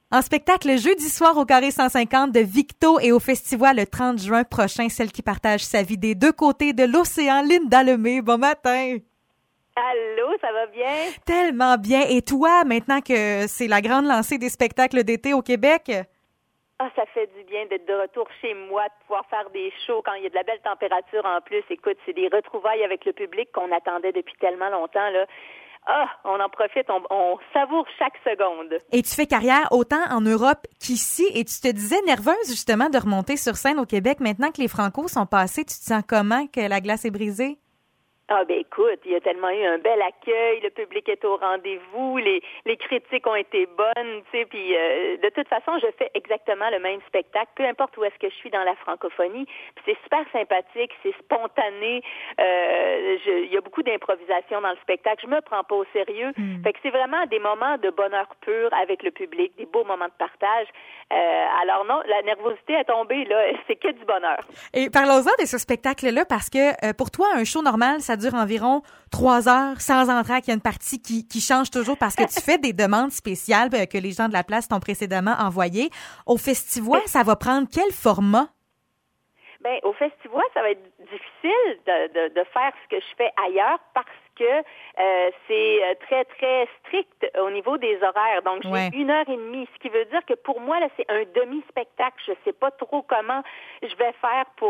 En spectacle jeudi soir au Carré 150 de Victo et au Festival le 30 juin prochain, celle qui partage sa vie des deux côtés de l'océan, Linda Lemay. Bon matin! Allô, ça va bien? Tellement bien. Et toi, maintenant que c'est la grande lancée des spectacles d'été au Québec? Ah, ça fait du bien d'être de retour chez moi, de pouvoir faire des shows quand il y a de la belle température en plus. Écoute, c'est des retrouvailles avec le public qu'on attendait depuis tellement longtemps, là. Ah, on en profite, on savoure chaque seconde. Et tu fais carrière autant en Europe qu'ici, et tu te disais nerveuse justement de remonter sur scène au Québec. Maintenant que les Francos sont passés, tu te sens comment que la glace est brisée? Ah ben écoute, il y a tellement eu un bel accueil, le public est au rendez-vous, les critiques ont été bonnes, tu sais, puis de toute façon, je fais exactement le même spectacle, peu importe où est-ce que je suis dans la francophonie, puis c'est super sympathique, c'est spontané, il y a beaucoup d'improvisation dans le spectacle, je me prends pas au sérieux, fait que c'est vraiment des moments de bonheur pur avec le public, des beaux moments de partage, alors non, la nervosité est tombée, là, c'est que du bonheur. Et parlons-en de ce spectacle-là, parce que pour toi, un show normal, ça dure environ 3 heures, sans entracte. Il y a une partie qui change toujours parce que tu fais des demandes spéciales que les gens de la place t'ont précédemment envoyées. Au Festival, ça va prendre quel format? Ben, au Festival, ça va être difficile de faire ce que je fais ailleurs parce que c'est très, très strict au niveau des horaires. Donc, j'ai 1h30, ce qui veut dire que pour moi, là, c'est un demi-spectacle. Je sais pas trop comment je vais faire pour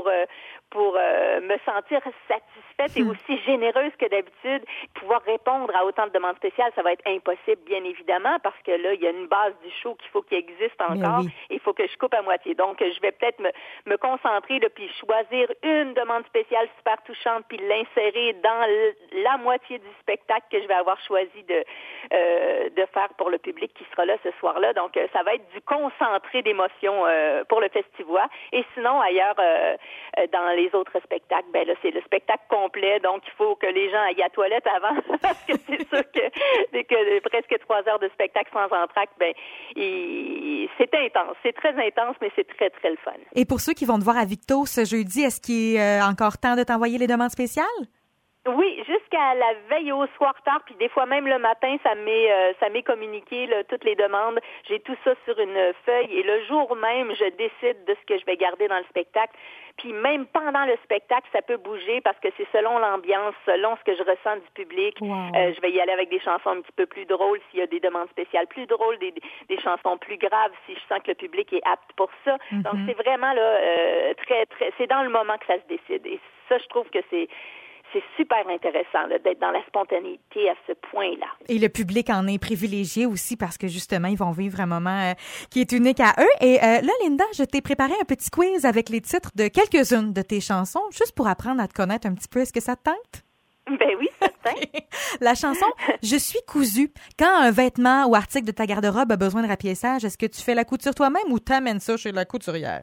me sentir satisfaite et aussi généreuse que d'habitude. Pouvoir répondre à autant de demandes spéciales, ça va être impossible, bien évidemment, parce que là, il y a une base du show qu'il faut qu'il existe encore. Il faut que je coupe à moitié. Donc, je vais peut-être me concentrer, là, puis choisir une demande spéciale super touchante, puis l'insérer dans la moitié du spectacle que je vais avoir choisi de faire pour le public qui sera là ce soir-là. Donc, ça va être du concentré d'émotions pour le festival. Et sinon, ailleurs, dans les autres spectacles, ben là, c'est le spectacle complet. Donc, il faut que les gens aillent à la toilette avant, parce que c'est sûr que presque 3 heures de spectacle sans entracte, ben, c'est intense. C'est très intense, mais c'est très, très le fun. Et pour ceux qui vont te voir à Victo ce jeudi, est-ce qu'il est encore temps de t'envoyer les demandes spéciales? Oui, jusqu'à la veille au soir tard, puis des fois même le matin, ça m'est communiqué là, toutes les demandes. J'ai tout ça sur une feuille et le jour même, je décide de ce que je vais garder dans le spectacle. Puis même pendant le spectacle, ça peut bouger parce que c'est selon l'ambiance, selon ce que je ressens du public. Wow. Je vais y aller avec des chansons un petit peu plus drôles s'il y a des demandes spéciales plus drôles, des chansons plus graves si je sens que le public est apte pour ça. Donc c'est vraiment là très très, c'est dans le moment que ça se décide. Et ça, je trouve que c'est super intéressant là, d'être dans la spontanéité à ce point-là. Et le public en est privilégié aussi parce que justement, ils vont vivre un moment qui est unique à eux. Et là, Linda, je t'ai préparé un petit quiz avec les titres de quelques-unes de tes chansons, juste pour apprendre à te connaître un petit peu. Est-ce que ça te tente? Ben oui, certain. La chanson « Je suis cousue ». Quand un vêtement ou article de ta garde-robe a besoin de rapiessage, est-ce que tu fais la couture toi-même ou t'amènes ça chez la couturière?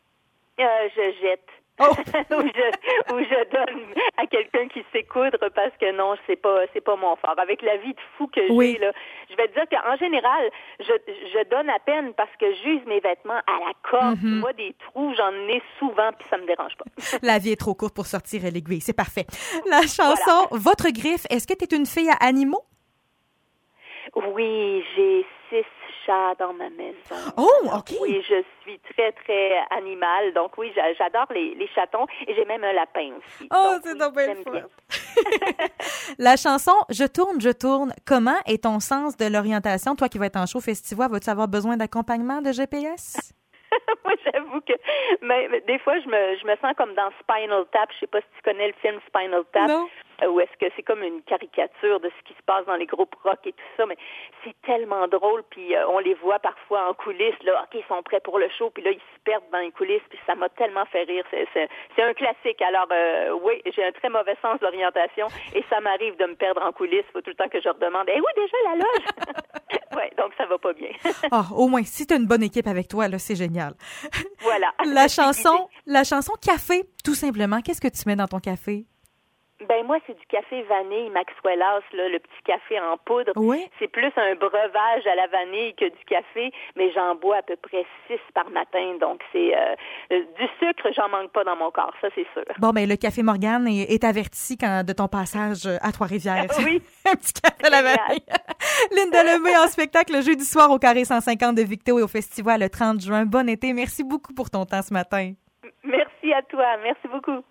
Je jette. ou je donne à quelqu'un qui sait coudre parce que non, c'est pas mon fort. Avec la vie de fou que j'ai, là, je vais te dire qu'en général, je donne à peine parce que j'use mes vêtements à la corde. Moi, des trous, j'en ai souvent puis ça me dérange pas. La vie est trop courte pour sortir l'aiguille, c'est parfait. La chanson Votre griffe, est-ce que tu es une fille à animaux? Oui, j'ai 6 chats dans ma maison. Oh, OK. Oui, je suis très, très animale. Donc, oui, j'adore les chatons et j'ai même un lapin aussi. Oh, donc, c'est donc bien fun. La chanson Je tourne. Comment est ton sens de l'orientation? Toi qui vas être en show festival, vas-tu avoir besoin d'accompagnement de GPS? Moi, j'avoue que des fois, je me sens comme dans Spinal Tap. Je sais pas si tu connais le film Spinal Tap. Non. Où est-ce que c'est comme une caricature de ce qui se passe dans les groupes rock et tout ça, mais c'est tellement drôle, puis on les voit parfois en coulisses, là, OK, ils sont prêts pour le show, puis là, ils se perdent dans les coulisses, puis ça m'a tellement fait rire, c'est un classique. Alors, oui, j'ai un très mauvais sens de l'orientation, et ça m'arrive de me perdre en coulisses, il faut tout le temps que je redemande, oui, déjà la loge! Oui, donc ça va pas bien. Au moins, si t'as une bonne équipe avec toi, là, c'est génial. Voilà. La chanson Café, tout simplement, qu'est-ce que tu mets dans ton café? Ben moi, c'est du café vanille Maxwell House, là, le petit café en poudre. Oui. C'est plus un breuvage à la vanille que du café, mais j'en bois à peu près 6 par matin. Donc, c'est du sucre, j'en manque pas dans mon corps, ça c'est sûr. Bon, ben le Café Morgane est averti de ton passage à Trois-Rivières. Oui. Un petit café à la vanille. Linda Lemay en spectacle le jeudi soir au Carré 150 de Victo et au Festival le 30 juin. Bon été. Merci beaucoup pour ton temps ce matin. Merci à toi. Merci beaucoup.